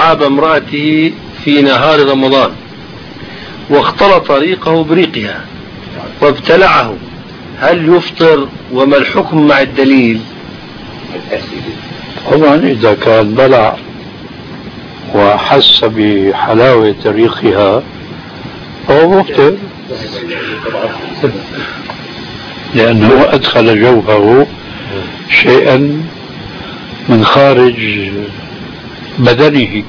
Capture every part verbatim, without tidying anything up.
لعاب امرأته في نهار رمضان واختلط ريقه بريقها وابتلعه، هل يفطر وما الحكم مع الدليل؟ طبعا إذا كان بلع وحس بحلاوة ريقها فهو مفطر، لأنه أدخل جوفه شيئا من خارج بدنه،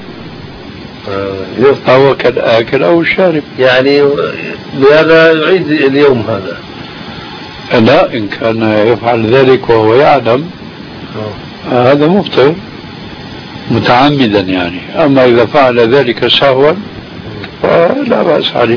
أو كالآكل أو الشارب. يعني بهذا يعيد اليوم هذا؟ لا، إن كان يفعل ذلك وهو يعلم هذا مفطر متعمدا يعني. أما إذا فعل ذلك سهوا فلا بأس عليه.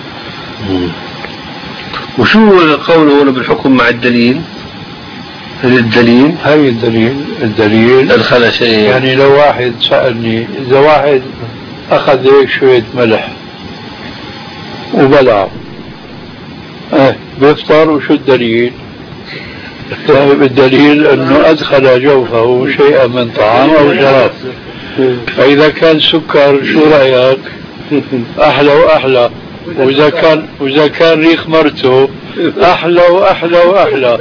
وشو قوله هنا بالحكم مع الدليل؟ الدليل هاي الدليل الدليل أدخل شيء، يعني لو واحد سألني إذا واحد أخذ هيك شوية ملح وبلعه اه بيفطر، وشو الدليل؟ طيب الدليل أنه أدخل جوفه شيئا من طعام أو شراب. فإذا كان سكر شو رأيك؟ أحلى وأحلى. وإذا كان وإذا كان ريق مرته أحلى وأحلى وأحلى.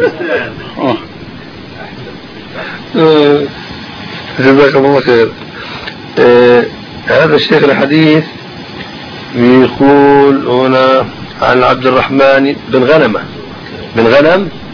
جزاك الله خير. آه هذا الشيخ الحديث يقول هنا عن عبد الرحمن بن غنمة بن غنم